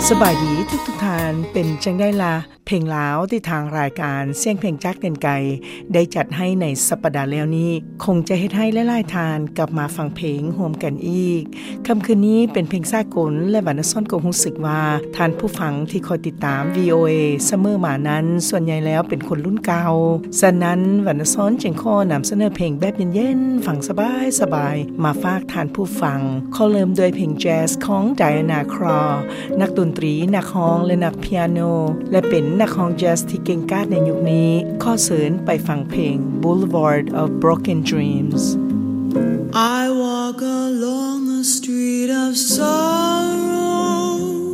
สบายดีทุกท่านเป็นจังได้ล่ะเพลงลาวที่ทางรายการเสียงเพลงจากเดินไกลได้จัดให้ในสัปดาห์แล้วนี้คงจะเฮ็ดให้หลายๆทานกลับมาฟังเพลงร่วมกันอีกค่ำคืนนี้เป็นเพลงสากลและวรรณซ้อนก็รู้สึกว่าท่านผู้ฟังที่คอยติดตาม VOA เสมอมานั้นส่วนใหญ่แล้วเป็นคนรุ่นเก่าฉะนั้นวรรณซ้อนจึงขอนำเสนอเพลงแบบเย็นๆฟังสบายๆมาฝากท่านผู้ฟังขอเริ่มด้วยเพลงแจ๊สของ Diana Krall นักดนตรีนักร้องและนักเปียโนและเป็นนักร้องแจ๊สที่เก่งกาจในยุคนี้ขอเชิญไปฟังเพลง Boulevard of Broken Dreams I walk along the street of sorrow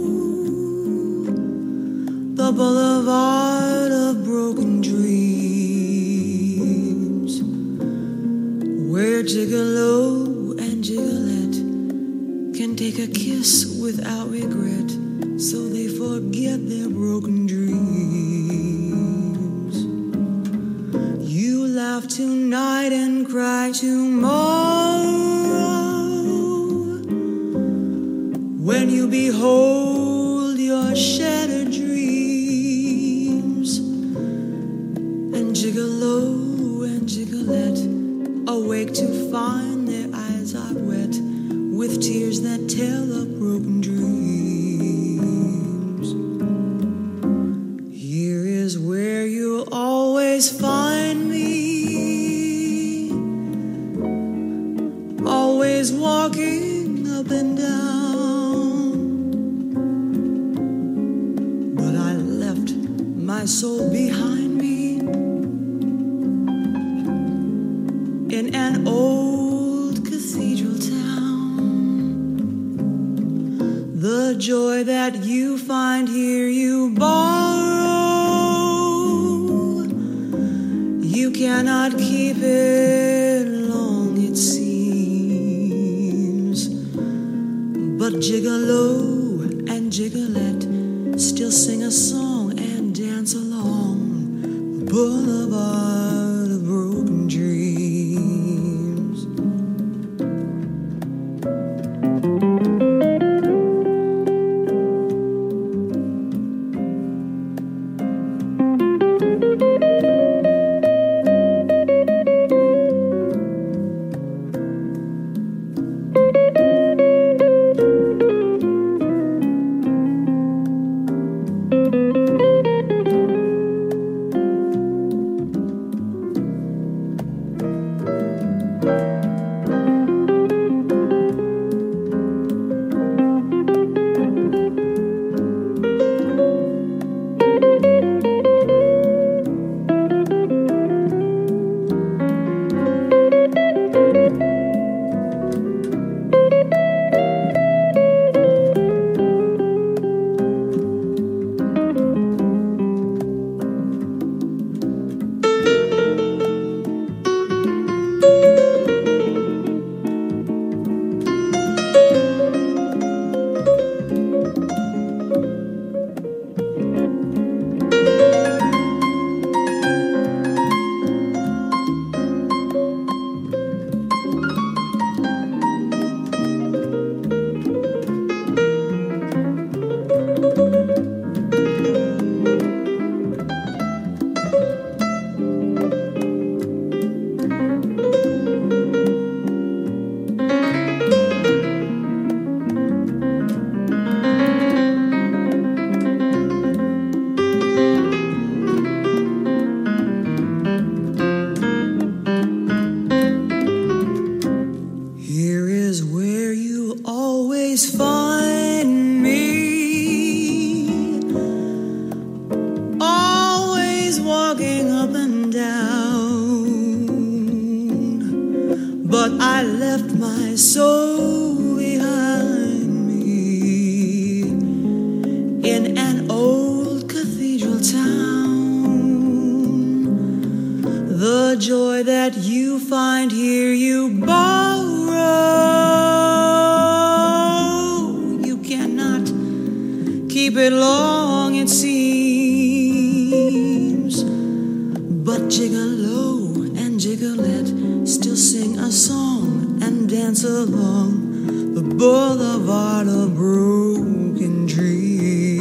The boulevard of broken dreams Where Gigolo and Gigolette can take a kiss without regret So they forget their broken dreams You laugh tonight and cry tomorrow When you behold your shattered dreams And Gigolo and Gigolette awake to find their eyes are wet With tears that tell of broken dreams Here is where you'll always find me Always walking up and down But I left my soul behind me In an old cathedral town The joy that you find here you borrow You cannot keep it long it seems But Gigolo and Gigolette still sing a song and dance along the boulevard of broken dreams But I left my soul behind me In an old cathedral town The joy that you find here you borrow You cannot keep it long it seems But Gigolo and Gigolette still sing a song and dance along the boulevard of broken dreams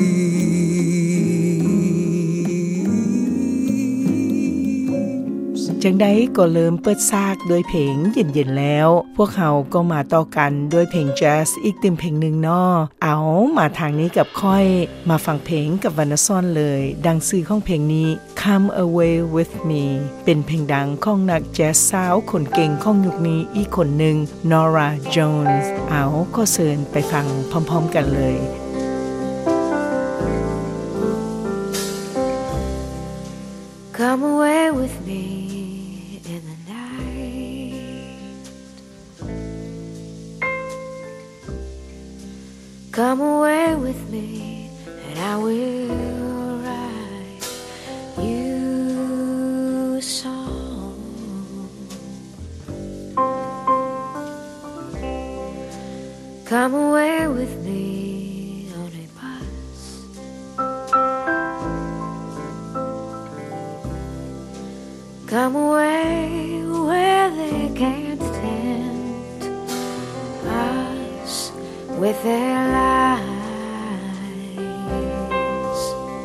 จังใดก็เริ่มเปิดซากด้วยเพลงเย็นๆแล้วพวกเขาก็มาต่อกันด้วยเพลงแจ๊สอีกติมเพลงหนึ่งเนาะเอามาทางนี้กับค่อยมาฟังเพลงกับวรรณซ่อนเลยดังชื่อของเพลงนี้ Come Away With Me เป็นเพลงดังของนักแจ๊สสาวคนเก่งของยุคนี้อีกคนหนึ่ง Nora Jones เอาก็เชิญไปฟังพร้อมๆกันเลย Come away with me in the night. Come away with me and I will write you a song. Come away with me on a bus. Come away where they can't tempt us with their lies.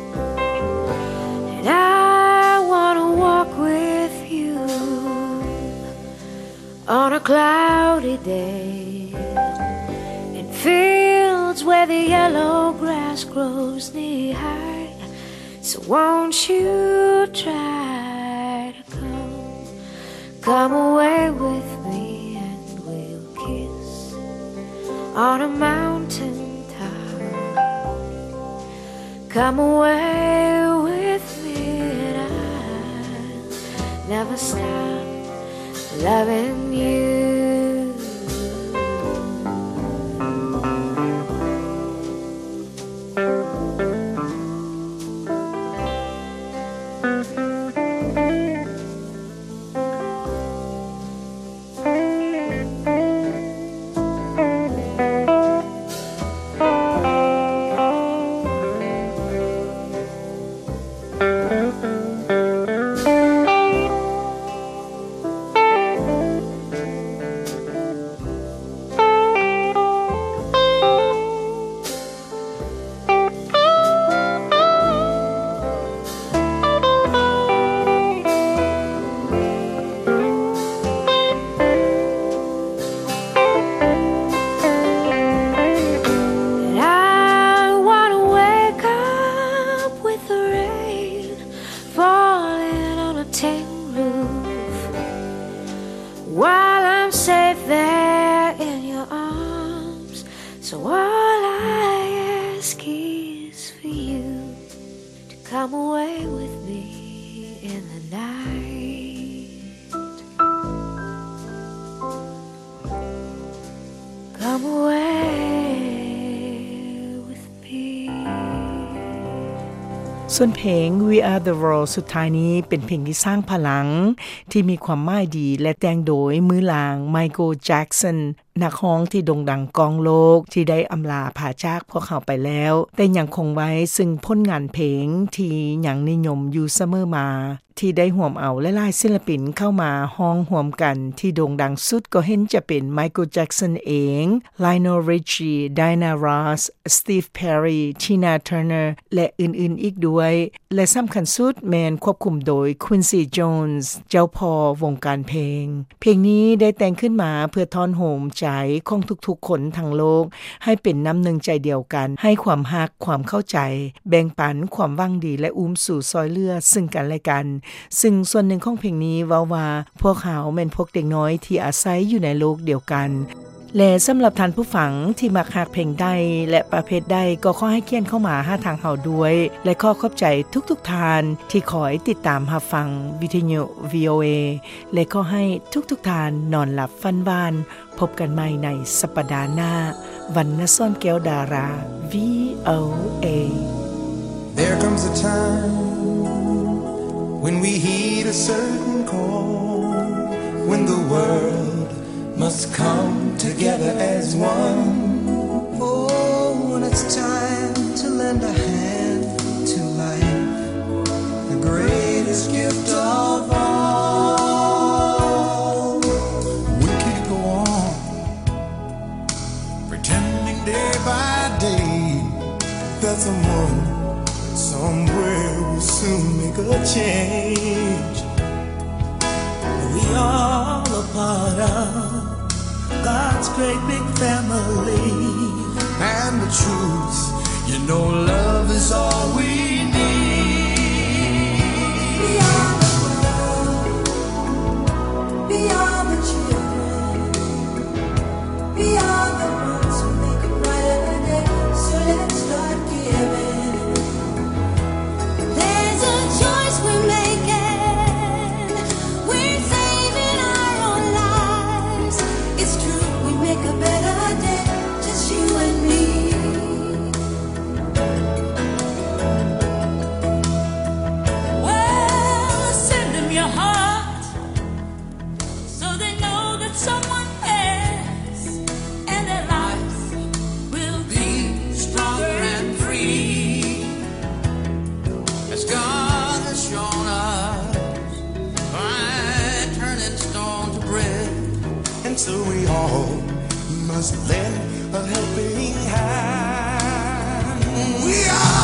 And I want to walk with you on a cloudy day in fields where the yellow grass grows knee high. So won't you try?Come away with me and we'll kiss on a mountain top. Come away with me and I'll never stop loving you. Come away with me in the night. Come away with me. ส่วนเพลง We Are the World สุดท้ายนี้เป็นเพลงที่สร้างพลังที่มีความหมายดีและแต่งโดยมือหลางไมเคิลแจ็กสันนักร้องที่โด่งดังกองโลกที่ได้อำลาผ่าจากพวกเขาไปแล้วแต่ยังคงไว้ซึ่งผลงานเพลงที่ยังนิยมอยู่เสมอมาที่ได้ร่วมเอาหลายๆศิลปินเข้ามาฮ้องร่วมกันที่โด่งดังสุดก็เห็นจะเป็นไมเคิลแจ็กสันเอง Lionel Richie Diana Ross Steve Perry Tina Turner และอื่นๆอีกด้วยและสำคัญสุดแมนควบคุมโดย Quincy Jones เจ้าพ่อวงการเพลงนี้ได้แต่งขึ้นมาเพื่อทอนโหมใจของทุกๆคนทั้งโลกให้เป็นน้ำหนึ่งใจเดียวกันให้ความฮักความเข้าใจแบ่งปันความหวังดีและอุ้มสู่ซอยเรือซึ่งกันและกันซึ่งส่วนหนึ่งของเพลงนี้เว้าว่าพวกเขาแม่นพวกเด็กน้อยที่อาศัยอยู่ในโลกเดียวกันและสำหรับท่านผู้ฟังที่มักฮักเพลงใดและประเภทใดก็ขอให้เขียนเข้ามาหาทางเฮาด้วยและขอขอบใจทุกๆท่านที่คอยติดตามรับฟังวิทยุ VOA และขอให้ทุกๆท่านนอนหลับฝันหวานพบกันใหม่ในสัปดาห์หน้าวรรณซ่อนแก้วดารา VOA There comes a time when we heed a certain call when the world must come together as one. Oh, when it's time to lend a hand to life, the greatest gift of all. We can't go on pretending day by day that someone somewhere will soon make a change. all a part of God's great big family. And the truth, you know, love is all we need. Beyond the world, beyond the children, beyond the ones who make a brighter day. So let's start giving. There's a choice we're making. We're saving our own lives. It's true, we make a better day, just you and me. Well, send them your heart so they know that someone cares, and their lives will be Stronger and free, as God has shown us, by turning stone to bread. And so we all must lend a helping hand. We are